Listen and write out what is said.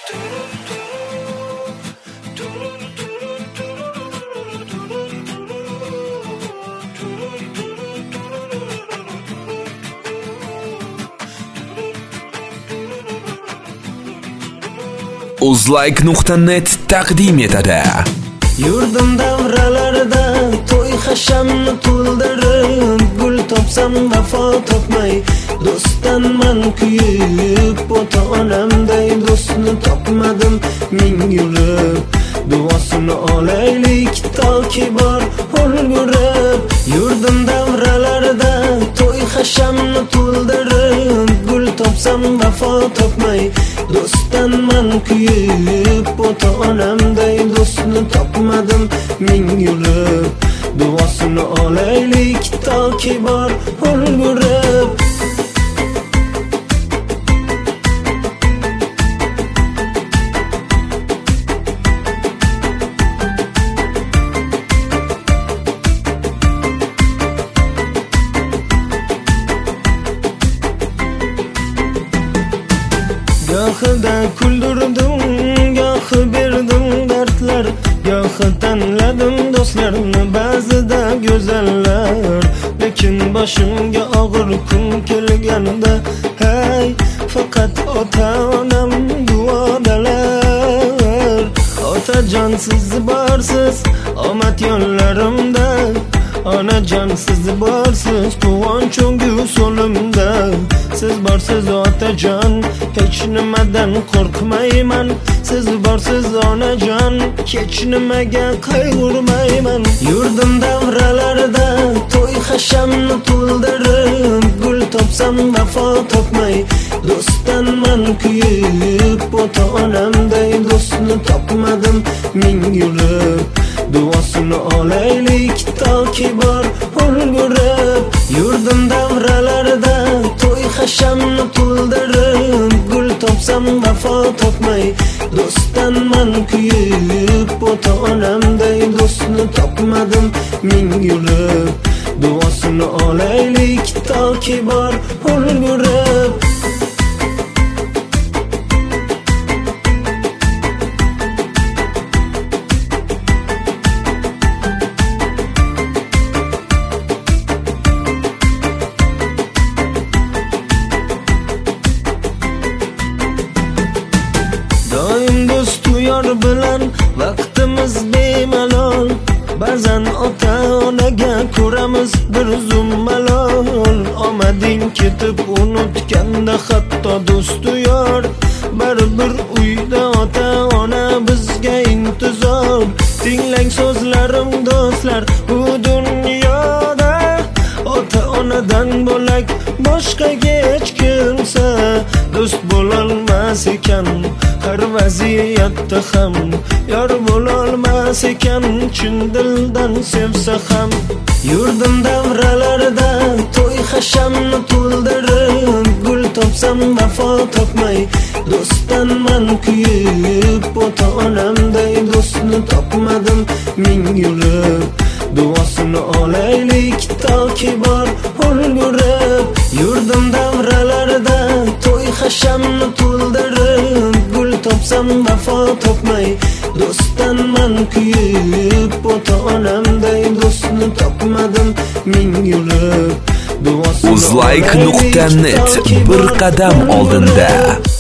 Uzlike.net taqdim etadi. Yurdim davralarda to'y hashamni to'ldirib, gul topsam vafo topmay, do'stdan man kuyib, ota-onamday do'stni topmadim ming yurib. Duosini olaylik toki bor ulgurib. Yurdim davralarda to'y hashamni to'ldirib, gul topsam vafo topmay, do'stdan man kuyib, ota-onamday do'stni topmadim ming yurib. Duosini olaylik toki bor ulgurib. Gohida kuldirdim, gohi berdim dardlar, gohi tanladim do'stlarni ba'zida go'zallar. Lekin boshimga og'ir kun kelganda, hey, faqat ota-onam duodalar. Otajon siz borsiz omad yo'llarimda, onajon siz borsiz quvonch so'limda. Siz borsiz otajon, hech nimadan qo'rqmayman. Siz borsiz onajon, hech nimaga qayg'urmayman. Yurdim davralarda to'y hashamni to'ldirib, gul topsam vafo topmay, do'stdan man kuyib, ota-onamday do'stni topmadim ming yurib. Duosini olaylik toki bor ulgurib. Yurdim davralarda to'y hashamni to'ldirib, gul topsam vafo topmay, do'stdan man kuyib, ota-onamday do'stni topmadim ming yurib. Duosini olaylik toki bor ulgurib. Yor bilan vaqtimiz bemalol, ba'zan ota-onaga ko'ramiz bir zum malol. Omading ketib unutganda hatto do'stu yor, baribir uyda ota-ona bizga intizor. Tinglang so'zlarim do'stlar, bu dunyoda ota-onadan bo'lak boshqaga hech kimsa do'st bo'lolmas ekan. Har vaziyatda ham yor bo'lolmas ekan, chin dildan sevsa ham. Yurdim davralarda to'y hashamni to'ldirib, gul topsam vafo topmay, do'stdan man kuyib, ota-onamday do'stni topmadim ming yurib. Duosini olaylik toki bor ulgurib. Yurdim davralarda to'y hashamni to'ldirib, gul topsam vafo topmay, do'stdan man kuyib, ota-onamday do'stni topmadim ming yurib. Uzlike.net bir qadam oldinda.